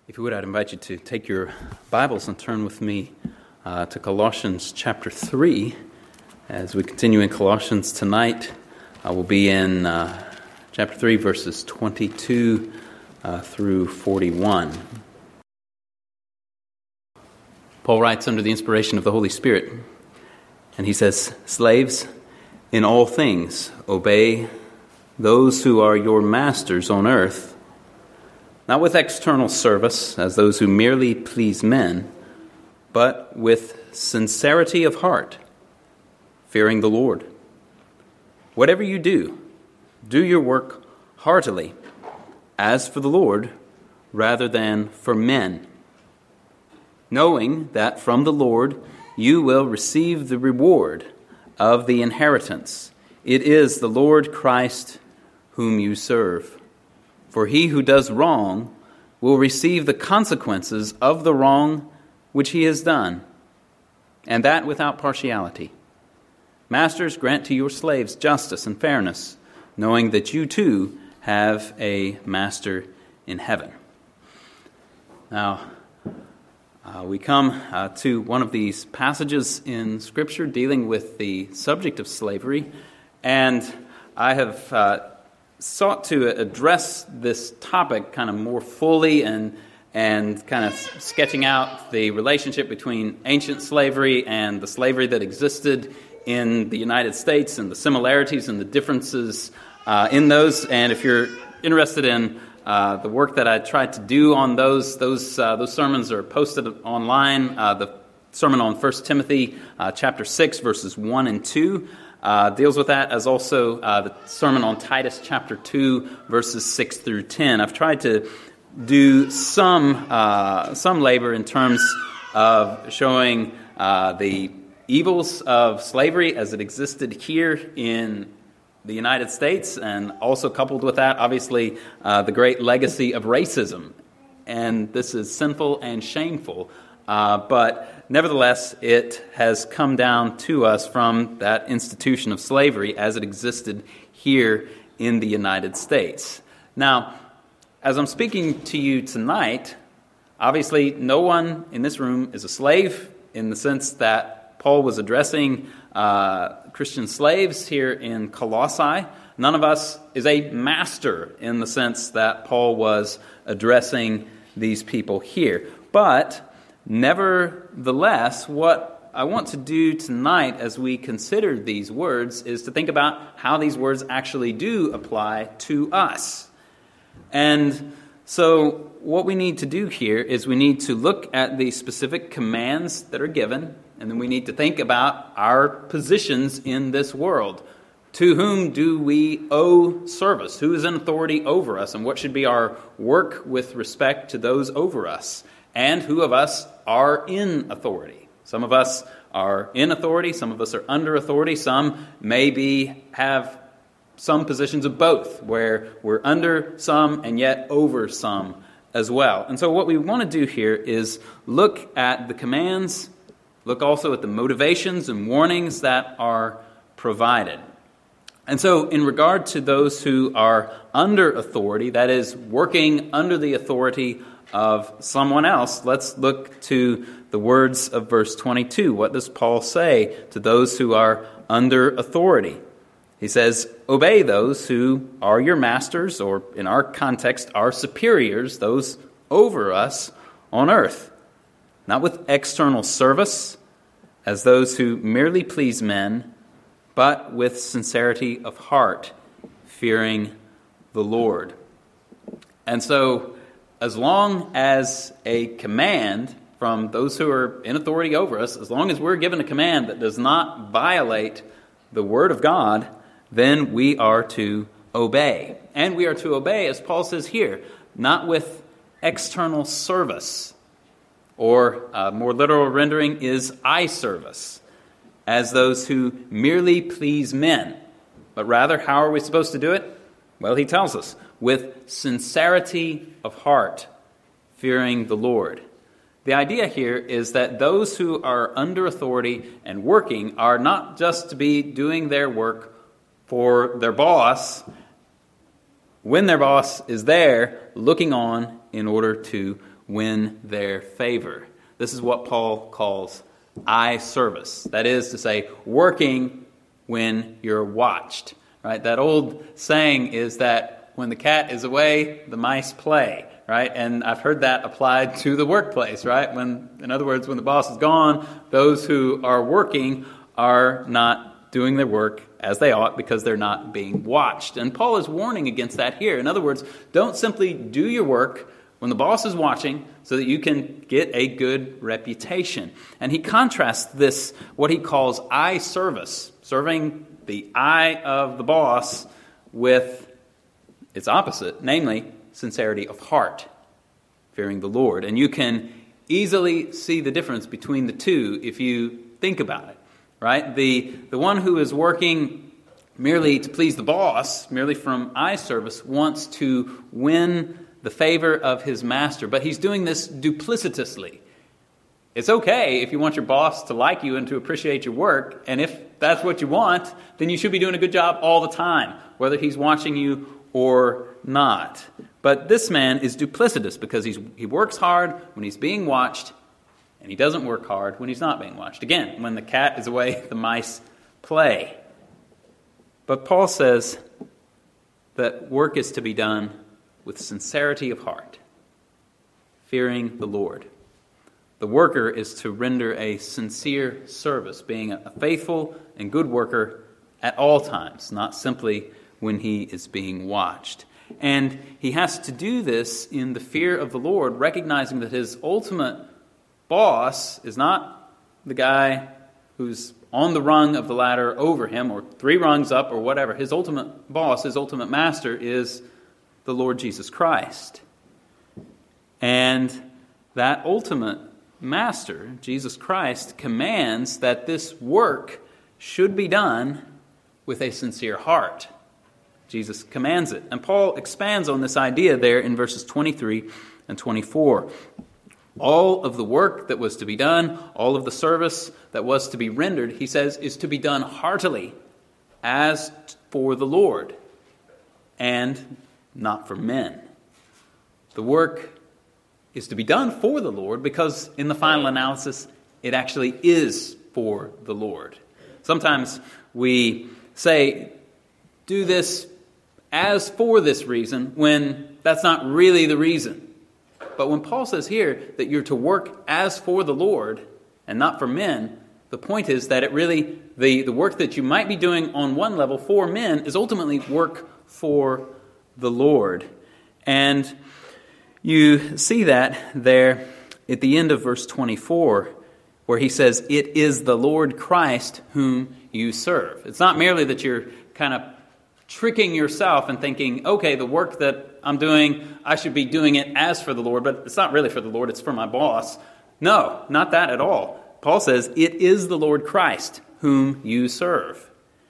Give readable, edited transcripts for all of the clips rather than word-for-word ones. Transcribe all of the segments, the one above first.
If you would, I'd invite you to take your Bibles and turn with me to Colossians chapter 3. As we continue in Colossians tonight, we'll be in chapter 3, verses 22 through 41. Paul writes under the inspiration of the Holy Spirit, and he says, "Slaves, in all things obey those who are your masters on earth, not with external service as those who merely please men, but with sincerity of heart, fearing the Lord. Whatever you do, do your work heartily, as for the Lord, rather than for men, knowing that from the Lord you will receive the reward of the inheritance. It is the Lord Christ whom you serve. For he who does wrong will receive the consequences of the wrong which he has done, and that without partiality. Masters, grant to your slaves justice and fairness, knowing that you too have a master in heaven." Now, we come to one of these passages in Scripture dealing with the subject of slavery, and I have sought to address this topic kind of more fully and kind of sketching out the relationship between ancient slavery and the slavery that existed in the United States and the similarities and the differences in those. And if you're interested in the work that I tried to do on those sermons are posted online. The sermon on 1 Timothy chapter 6, verses 1 and 2. Deals with that, as also the sermon on Titus chapter 2, verses 6 through 10. I've tried to do some labor in terms of showing the evils of slavery as it existed here in the United States, and also coupled with that, obviously, the great legacy of racism. And this is sinful and shameful. But nevertheless, it has come down to us from that institution of slavery as it existed here in the United States. Now, as I'm speaking to you tonight, obviously no one in this room is a slave in the sense that Paul was addressing Christian slaves here in Colossae. None of us is a master in the sense that Paul was addressing these people here. But nevertheless, what I want to do tonight as we consider these words is to think about how these words actually do apply to us. And so what we need to do here is we need to look at the specific commands that are given, and then we need to think about our positions in this world. To whom do we owe service? Who is in authority over us? And what should be our work with respect to those over us? And who of us are in authority? Some of us are in authority, some of us are under authority, some maybe have some positions of both, where we're under some and yet over some as well. And so what we want to do here is look at the commands, look also at the motivations and warnings that are provided. And so in regard to those who are under authority, that is, working under the authority of someone else, let's look to the words of verse 22. What does Paul say to those who are under authority? He says, "Obey those who are your masters," or in our context, our superiors, those over us on earth, not with external service, as those who merely please men, but with sincerity of heart, fearing the Lord. And so, as long as a command from those who are in authority over us, as long as we're given a command that does not violate the Word of God, then we are to obey. And we are to obey, as Paul says here, not with external service, or a more literal rendering is eye service, as those who merely please men. But rather, how are we supposed to do it? Well, he tells us, with sincerity of heart, fearing the Lord. The idea here is that those who are under authority and working are not just to be doing their work for their boss when their boss is there looking on in order to win their favor. This is what Paul calls eye service. That is to say, working when you're watched. Right? That old saying is that when the cat is away, the mice play. Right? And I've heard that applied to the workplace. Right? In other words, when the boss is gone, those who are working are not doing their work as they ought because they're not being watched. And Paul is warning against that here. In other words, don't simply do your work when the boss is watching so that you can get a good reputation. And he contrasts this, what he calls eye service, serving the eye of the boss, with its opposite, namely sincerity of heart, fearing the Lord. And you can easily see the difference between the two if you think about it. Right? The one who is working merely to please the boss, merely from eye service, wants to win the favor of his master. But he's doing this duplicitously. It's okay if you want your boss to like you and to appreciate your work. And if that's what you want, then you should be doing a good job all the time, whether he's watching you or not. But this man is duplicitous because he works hard when he's being watched, and he doesn't work hard when he's not being watched. Again, when the cat is away, the mice play. But Paul says that work is to be done with sincerity of heart, fearing the Lord. The worker is to render a sincere service, being a faithful and good worker at all times, not simply when he is being watched. And he has to do this in the fear of the Lord, recognizing that his ultimate boss is not the guy who's on the rung of the ladder over him or 3 rungs up or whatever. His ultimate boss, his ultimate master is the Lord Jesus Christ. And that ultimate master, Jesus Christ, commands that this work should be done with a sincere heart. Jesus commands it. And Paul expands on this idea there in verses 23 and 24. All of the work that was to be done, all of the service that was to be rendered, he says, is to be done heartily as for the Lord and not for men. The work is to be done for the Lord because in the final analysis, it actually is for the Lord. Sometimes we say, do this as for this reason, when that's not really the reason. But when Paul says here that you're to work as for the Lord and not for men, the point is that it really, the work that you might be doing on one level for men is ultimately work for the Lord. And you see that there at the end of verse 24, where he says, it is the Lord Christ whom you serve. It's not merely that you're kind of tricking yourself and thinking, okay, the work that I'm doing, I should be doing it as for the Lord, but it's not really for the Lord, it's for my boss. No, not that at all. Paul says, it is the Lord Christ whom you serve.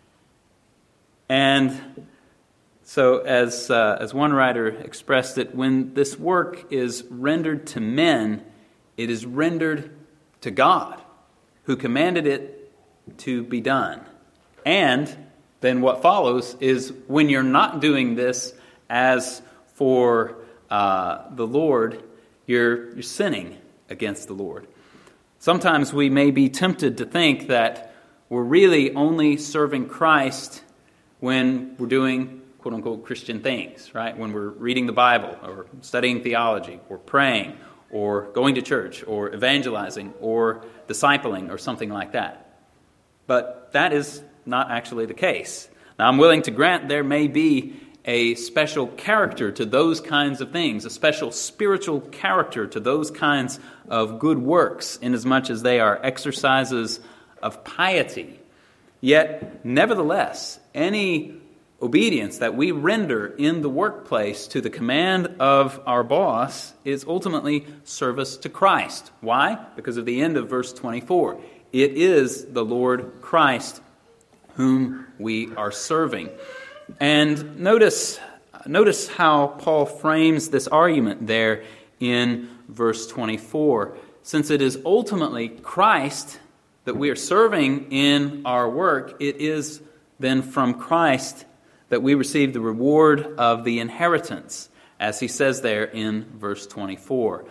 And so as one writer expressed it, when this work is rendered to men, it is rendered to God, who commanded it to be done. And then what follows is when you're not doing this as for the Lord, you're sinning against the Lord. Sometimes we may be tempted to think that we're really only serving Christ when we're doing quote-unquote Christian things, right? When we're reading the Bible or studying theology or praying or going to church or evangelizing or discipling or something like that. But that is not actually the case. Now, I'm willing to grant there may be a special character to those kinds of things, a special spiritual character to those kinds of good works, inasmuch as they are exercises of piety. Yet, nevertheless, any obedience that we render in the workplace to the command of our boss is ultimately service to Christ. Why? Because of the end of verse 24. It is the Lord Christ whom we are serving. And notice how Paul frames this argument there in verse 24. Since it is ultimately Christ that we are serving in our work, it is then from Christ that we receive the reward of the inheritance, as he says there in verse 24.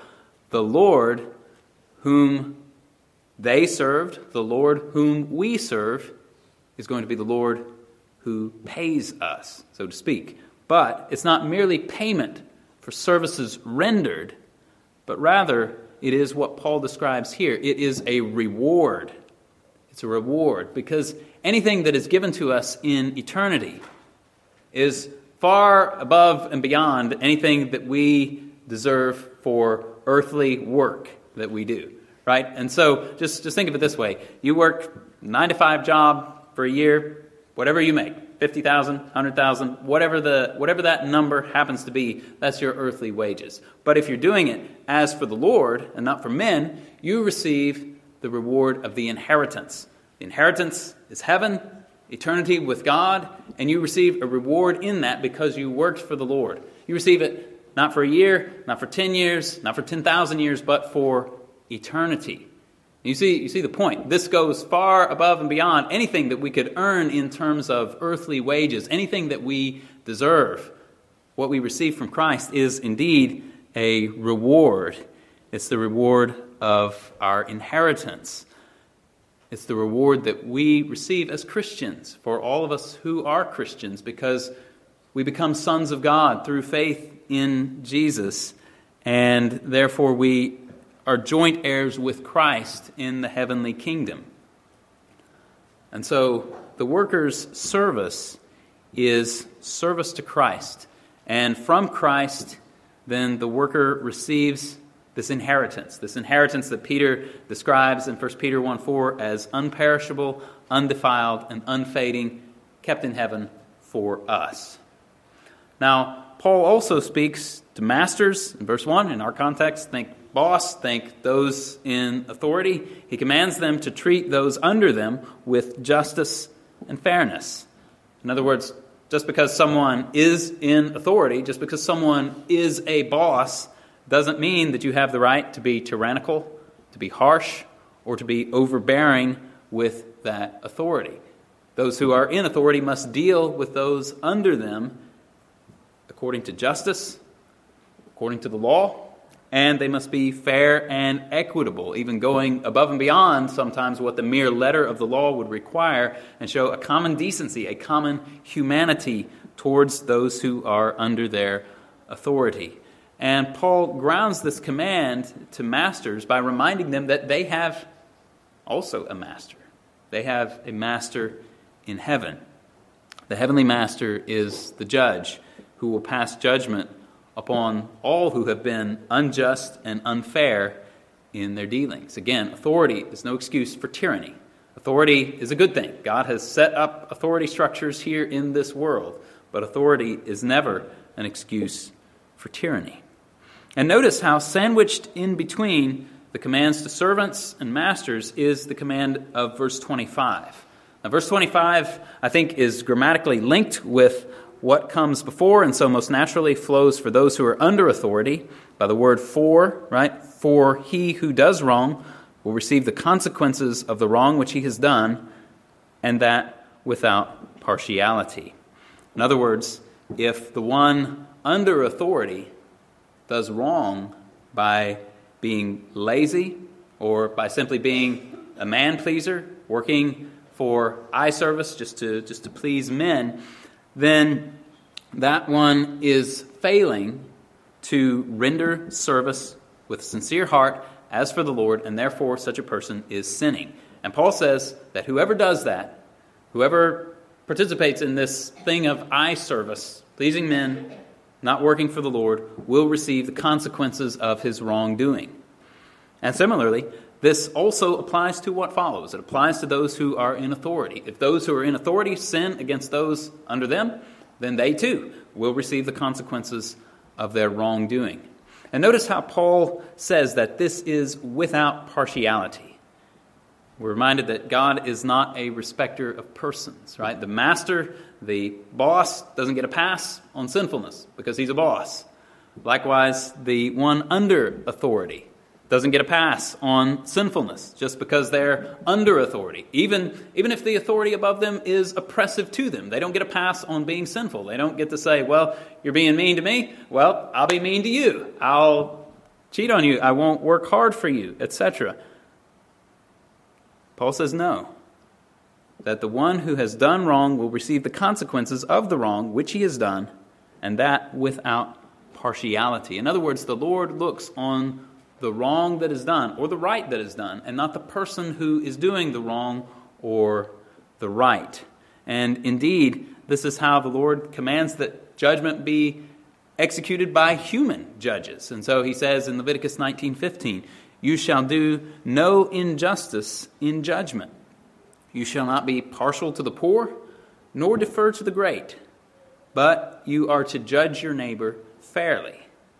the Lord whom they served, the Lord whom we serve, is going to be the Lord who pays us, so to speak. But it's not merely payment for services rendered, but rather it is what Paul describes here. It is a reward. It's a reward, because anything that is given to us in eternity is far above and beyond anything that we deserve for earthly work that we do, right? And so just think of it this way. You work 9-to-5 job for a year, whatever you make, 50,000, 100,000, whatever that number happens to be, that's your earthly wages. But if you're doing it as for the Lord and not for men, you receive the reward of the inheritance. The inheritance is heaven, eternity with God, and you receive a reward in that because you worked for the Lord. You receive it not for a year, not for 10 years, not for 10,000 years, but for eternity. You see the point. This goes far above and beyond anything that we could earn in terms of earthly wages, anything that we deserve. What we receive from Christ is indeed a reward. It's the reward of our inheritance. It's the reward that we receive as Christians, for all of us who are Christians, because we become sons of God through faith in Jesus, and therefore we are joint heirs with Christ in the heavenly kingdom. And so the worker's service is service to Christ, and from Christ then the worker receives this inheritance that Peter describes in 1 Peter 1:4 as unperishable, undefiled, and unfading, kept in heaven for us. Now, Paul also speaks to masters in verse 1. In our context, think boss, think those in authority. He commands them to treat those under them with justice and fairness. In other words, just because someone is in authority, just because someone is a boss, doesn't mean that you have the right to be tyrannical, to be harsh, or to be overbearing with that authority. Those who are in authority must deal with those under them according to justice, according to the law, and they must be fair and equitable, even going above and beyond sometimes what the mere letter of the law would require, and show a common decency, a common humanity towards those who are under their authority. And Paul grounds this command to masters by reminding them that they have also a master. They have a master in heaven. The heavenly master is the judge who will pass judgment upon all who have been unjust and unfair in their dealings. Again, authority is no excuse for tyranny. Authority is a good thing. God has set up authority structures here in this world, but authority is never an excuse for tyranny. And notice how sandwiched in between the commands to servants and masters is the command of verse 25. Now, verse 25, I think, is grammatically linked with what comes before, and so most naturally flows for those who are under authority by the word for, right? For he who does wrong will receive the consequences of the wrong which he has done, and that without partiality. In other words, if the one under authority does wrong by being lazy or by simply being a man-pleaser, working for eye service just to please men, then that one is failing to render service with a sincere heart as for the Lord, and therefore such a person is sinning. And Paul says that whoever does that, whoever participates in this thing of eye service, pleasing men, not working for the Lord, will receive the consequences of his wrongdoing. And similarly, this also applies to what follows. It applies to those who are in authority. If those who are in authority sin against those under them, then they too will receive the consequences of their wrongdoing. And notice how Paul says that this is without partiality. We're reminded that God is not a respecter of persons, right? The master, the boss, doesn't get a pass on sinfulness because he's a boss. Likewise, the one under authority doesn't get a pass on sinfulness just because they're under authority. Even if the authority above them is oppressive to them, they don't get a pass on being sinful. They don't get to say, well, you're being mean to me. Well, I'll be mean to you. I'll cheat on you. I won't work hard for you, etc. Paul says no, that the one who has done wrong will receive the consequences of the wrong which he has done, and that without partiality. In other words, the Lord looks on the wrong that is done, or the right that is done, and not the person who is doing the wrong or the right. And indeed, this is how the Lord commands that judgment be executed by human judges. And so he says in Leviticus 19:15, "You shall do no injustice in judgment. You shall not be partial to the poor, nor defer to the great, but you are to judge your neighbor fairly."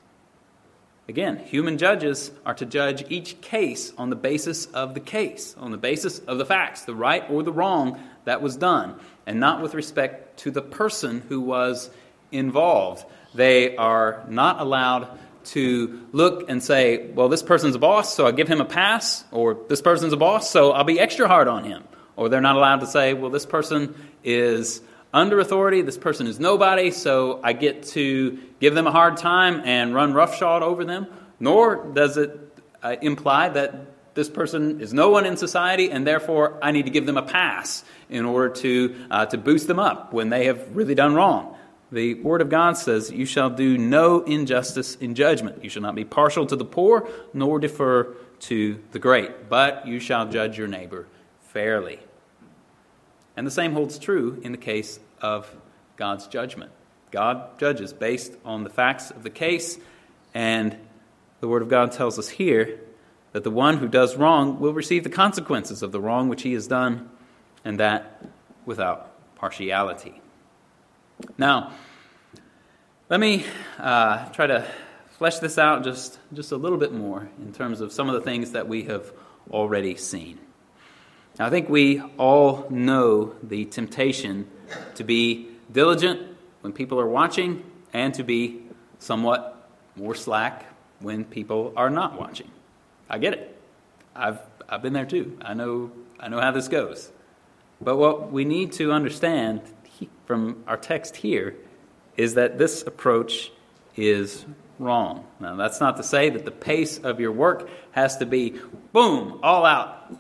Again, human judges are to judge each case on the basis of the case, on the basis of the facts, the right or the wrong that was done, and not with respect to the person who was involved. They are not allowed to look and say, well, this person's a boss, so I'll give him a pass, or this person's a boss, so I'll be extra hard on him. Or they're not allowed to say, well, this person is under authority, this person is nobody, so I get to give them a hard time and run roughshod over them. Nor does it imply that this person is no one in society, and therefore I need to give them a pass in order to boost them up when they have really done wrong. The Word of God says, "You shall do no injustice in judgment. You shall not be partial to the poor, nor defer to the great, but you shall judge your neighbor fairly." And the same holds true in the case of God's judgment. God judges based on the facts of the case, and the Word of God tells us here that the one who does wrong will receive the consequences of the wrong which he has done, and that without partiality. Now, let me try to flesh this out just a little bit more in terms of some of the things that we have already seen. Now, I think we all know the temptation to be diligent when people are watching and to be somewhat more slack when people are not watching. I get it. I've been there too. I know how this goes. But what we need to understand from our text here is that this approach is wrong. Now, that's not to say that the pace of your work has to be, boom, all out,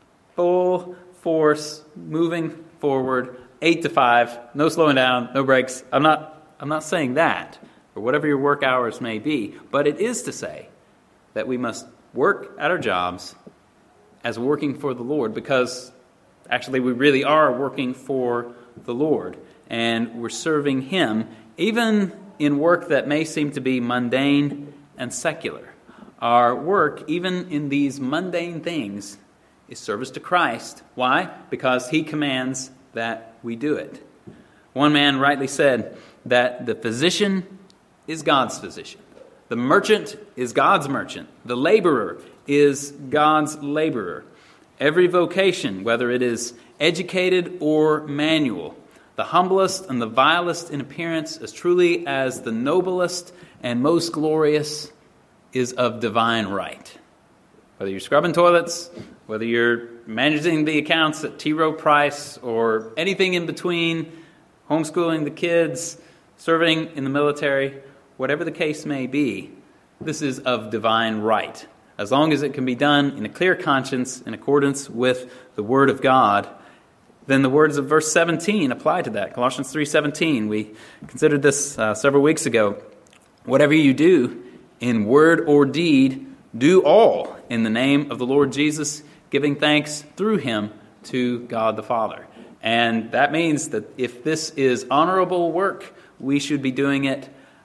full force, moving forward, 8 to 5, no slowing down, no breaks. I'm not saying that, or whatever your work hours may be, but it is to say that we must work at our jobs as working for the Lord, because actually we really are working for the Lord, and we're serving Him, even in work that may seem to be mundane and secular. Our work, even in these mundane things, is service to Christ. Why? Because He commands that we do it. One man rightly said that the physician is God's physician. The merchant is God's merchant. The laborer is God's laborer. Every vocation, whether it is educated or manual, the humblest and the vilest in appearance, as truly as the noblest and most glorious, is of divine right. Whether you're scrubbing toilets, whether you're managing the accounts at T. Rowe Price, or anything in between, homeschooling the kids, serving in the military, whatever the case may be, this is of divine right. As long as it can be done in a clear conscience, in accordance with the Word of God, then the words of verse 17 apply to that. Colossians 3:17, we considered this several weeks ago. Whatever you do, in word or deed, do all in the name of the Lord Jesus, giving thanks through Him to God the Father. And that means that if this is honorable work, we should be doing it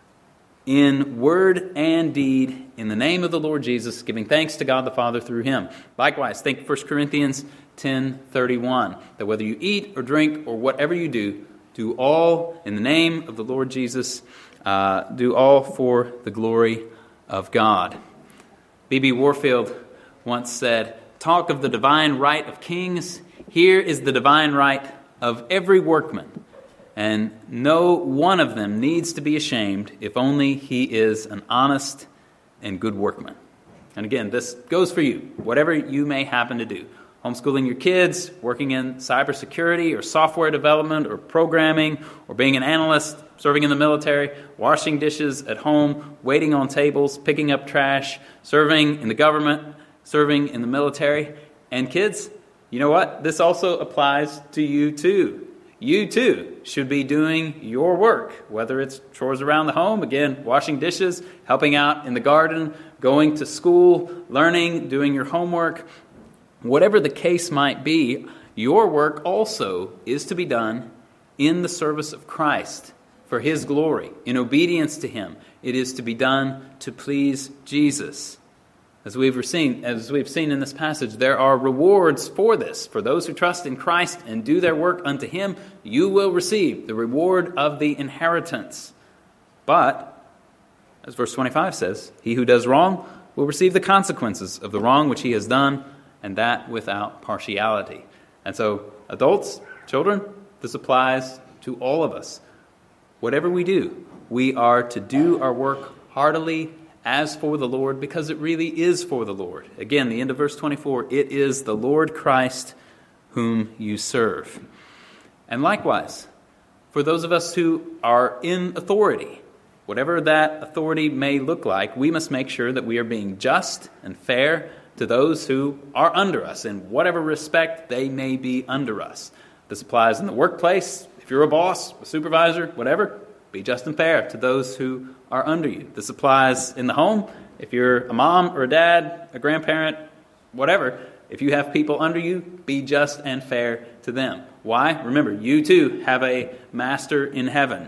in word and deed, in the name of the Lord Jesus, giving thanks to God the Father through Him. Likewise, think 1 Corinthians 10:31, that whether you eat or drink or whatever you do all in the name of the Lord Jesus, do all for the glory of God. B.B. Warfield once said, "Talk of the divine right of kings, here is the divine right of every workman. And no one of them needs to be ashamed if only he is an honest and good workman." And again, this goes for you, whatever you may happen to do. homeschooling your kids, working in cybersecurity or software development or programming, or being an analyst, serving in the military, washing dishes at home, waiting on tables, picking up trash, serving in the government, serving in the military. And kids, you know what? This also applies to you too. You too should be doing your work, whether it's chores around the home, again, washing dishes, helping out in the garden, going to school, learning, doing your homework. Whatever the case might be, your work also is to be done in the service of Christ for His glory, in obedience to Him. It is to be done to please Jesus. As we've seen in this passage, there are rewards for this. For those who trust in Christ and do their work unto Him, you will receive the reward of the inheritance. But, as verse 25 says, he who does wrong will receive the consequences of the wrong which he has done, and that without partiality. And so, adults, children, this applies to all of us. Whatever we do, we are to do our work heartily as for the Lord, because it really is for the Lord. Again, the end of verse 24, it is the Lord Christ whom you serve. And likewise, for those of us who are in authority, whatever that authority may look like, we must make sure that we are being just and fair to those who are under us, in whatever respect they may be under us. This applies in the workplace. If you're a boss, a supervisor, whatever, be just and fair to those who are under you. This applies in the home. If you're a mom or a dad, a grandparent, whatever, if you have people under you, be just and fair to them. Why? Remember, you too have a master in heaven.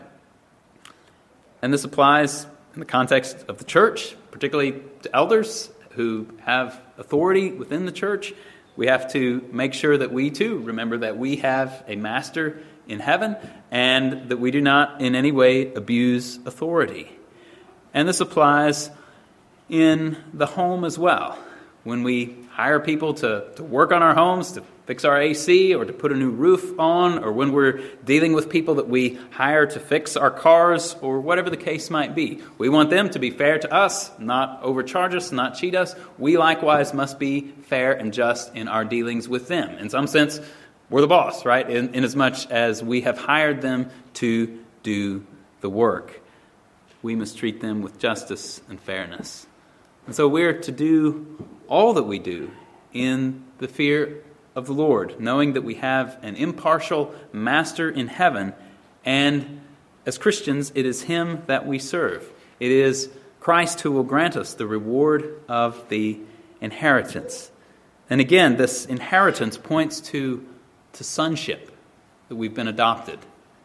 And this applies in the context of the church, particularly to elders who have authority within the church. We have to make sure that we too remember that we have a master in heaven and that we do not in any way abuse authority. And this applies in the home as well. When we hire people to work on our homes, to fix our AC or to put a new roof on, or when we're dealing with people that we hire to fix our cars or whatever the case might be, we want them to be fair to us, not overcharge us, not cheat us. We likewise must be fair and just in our dealings with them. In some sense, we're the boss, right? In as much as we have hired them to do the work. We must treat them with justice and fairness. And so we're to do all that we do in the fear of the Lord, knowing that we have an impartial master in heaven, and as Christians, it is Him that we serve. It is Christ who will grant us the reward of the inheritance. And again, this inheritance points to sonship, that we've been adopted.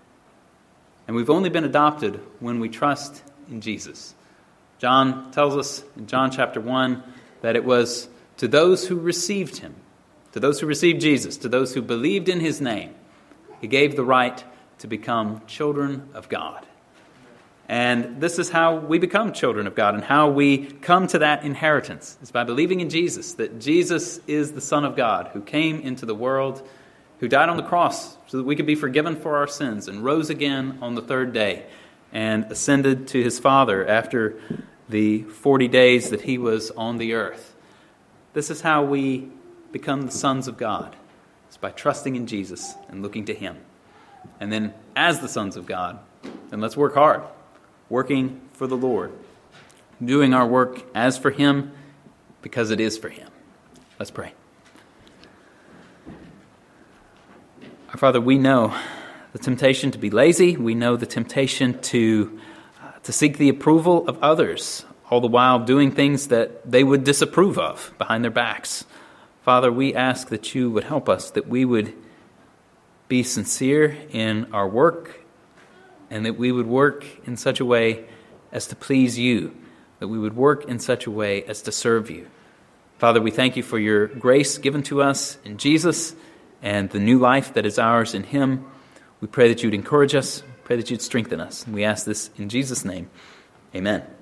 And we've only been adopted when we trust in Jesus. John tells us in John chapter 1 that it was to those who received Him, to those who received Jesus, to those who believed in His name, He gave the right to become children of God. And this is how we become children of God and how we come to that inheritance. It's by believing in Jesus, that Jesus is the Son of God who came into the world, who died on the cross so that we could be forgiven for our sins and rose again on the third day and ascended to His Father after the 40 days that He was on the earth. This is how we become the sons of God. It's by trusting in Jesus and looking to Him. And then as the sons of God, then let's work hard, working for the Lord, doing our work as for Him because it is for Him. Let's pray. Our Father, we know the temptation to be lazy. We know the temptation to seek the approval of others, all the while doing things that they would disapprove of behind their backs. Father, we ask that You would help us, that we would be sincere in our work, and that we would work in such a way as to please You, that we would work in such a way as to serve You. Father, we thank You for Your grace given to us in Jesus and the new life that is ours in Him. We pray that You'd encourage us, pray that You'd strengthen us. And we ask this in Jesus' name. Amen.